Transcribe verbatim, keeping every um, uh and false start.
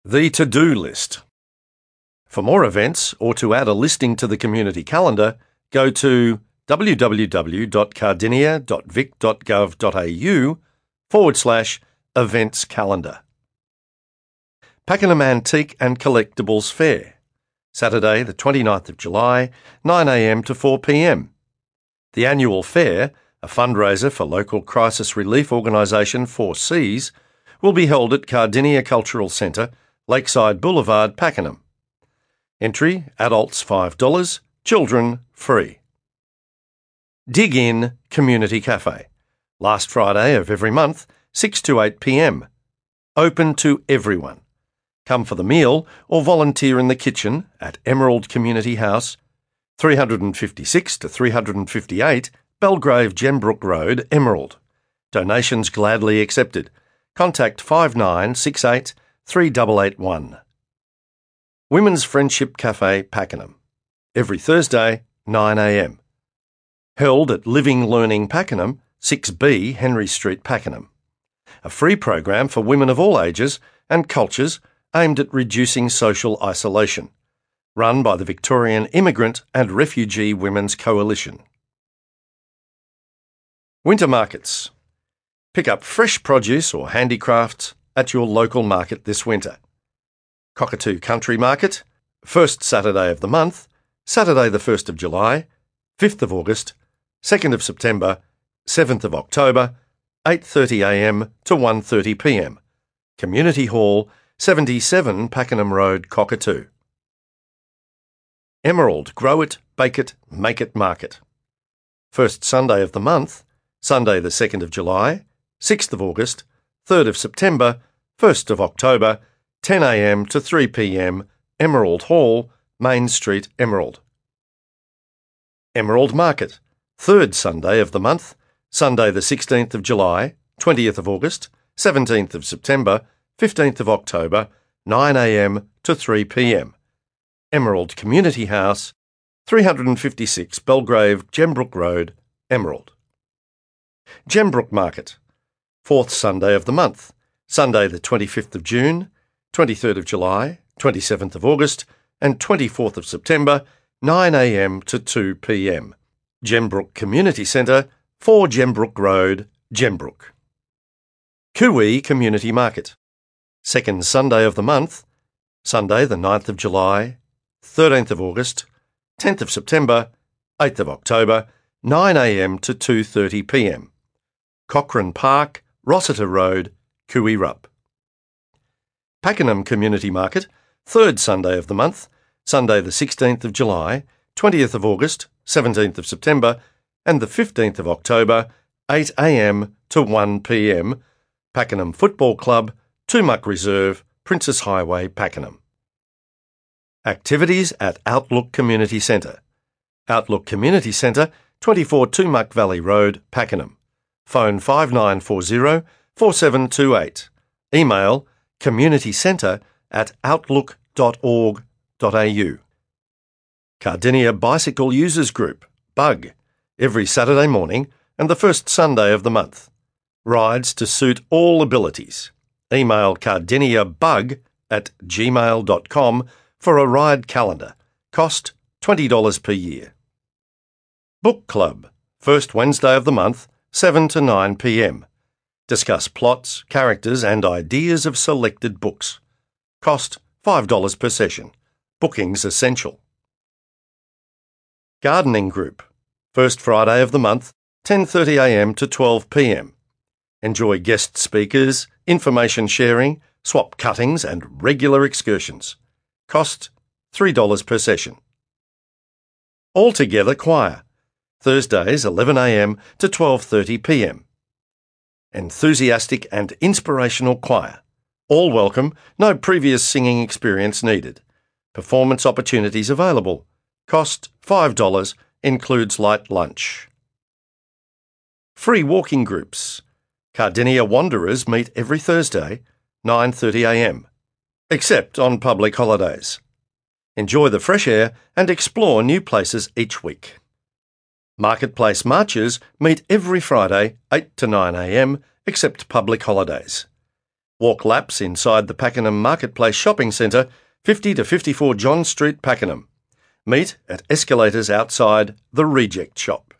The to-do list. For more events or to add a listing to the community calendar, go to www.cardinia.vic.gov.au forward slash events calendar. Pakenham Antique and Collectibles Fair. Saturday the twenty-ninth of July, nine a m to four p m. The annual fair, a fundraiser for local crisis relief organisation Four Seas, will be held at Cardinia Cultural Centre, Lakeside Boulevard, Pakenham. Entry, adults five dollars, children free. Dig In Community Cafe. Last Friday of every month, six to eight p m. Open to everyone. Come for the meal or volunteer in the kitchen at Emerald Community House, three fifty-six to three fifty-eight Belgrave Gembrook Road, Emerald. Donations gladly accepted. Contact five nine six eight three eight eight one. Women's Friendship Cafe, Pakenham. Every Thursday, nine a m. Held at Living Learning Pakenham, six B Henry Street, Pakenham. A free program for women of all ages and cultures aimed at reducing social isolation. Run by the Victorian Immigrant and Refugee Women's Coalition. Winter Markets. Pick up fresh produce or handicrafts at your local market this winter. Cockatoo Country Market, first Saturday of the month, Saturday the first of July, fifth of August, second of September, seventh of October, eight thirty a m to one thirty p m. Community Hall, seventy-seven Pakenham Road, Cockatoo. Emerald Grow It, Bake It, Make It Market. First Sunday of the month, Sunday the second of July, sixth of August, third of September, first of October, ten a m to three p m, Emerald Hall, Main Street, Emerald. Emerald Market. Third Sunday of the month, Sunday the sixteenth of July, twentieth of August, seventeenth of September, fifteenth of October, nine a m to three p m. Emerald Community House, three fifty-six Belgrave Gembrook Road, Emerald. Gembrook Market. Fourth Sunday of the month, Sunday the twenty-fifth of June, twenty-third of July, twenty-seventh of August and twenty-fourth of September, nine a m to two p m. Gembrook Community Centre, four Gembrook Road, Gembrook. Cooee Community Market. Second Sunday of the month, Sunday the ninth of July, thirteenth of August, tenth of September, eighth of October, nine a m to two thirty p m. Cochrane Park, Rossiter Road, Cooee-Rup. Pakenham Community Market, third Sunday of the month, Sunday the sixteenth of July, twentieth of August, seventeenth of September and the fifteenth of October, eight a m to one p m. Pakenham Football Club, Toomuc Reserve, Princes Highway, Pakenham. Activities at Outlook Community Centre. Outlook Community Centre, twenty-four Toomuc Valley Road, Pakenham. Phone five nine four zero four seven two eight. Email communitycentre at outlook dot org dot a u. Cardinia Bicycle Users Group, BUG, every Saturday morning and the first Sunday of the month. Rides to suit all abilities. Email cardiniabug at gmail dot com for a ride calendar. Cost twenty dollars per year. Book Club, first Wednesday of the month, seven to nine p m. Discuss plots, characters and ideas of selected books. Cost five dollars per session. Bookings essential. Gardening Group, first Friday of the month, ten thirty a m to twelve p m. Enjoy guest speakers, information sharing, swap cuttings and regular excursions. Cost three dollars per session. Altogether Choir, Thursdays eleven a m to twelve thirty p m. Enthusiastic and inspirational choir. All welcome, no previous singing experience needed. Performance opportunities available. Cost five dollars, includes light lunch. Free walking groups. Cardinia Wanderers meet every Thursday, nine thirty a m, except on public holidays. Enjoy the fresh air and explore new places each week. Marketplace Marches meet every Friday, eight to nine a m, except public holidays. Walk laps inside the Pakenham Marketplace Shopping Centre, fifty to fifty-four John Street, Pakenham. Meet at escalators outside the Reject Shop.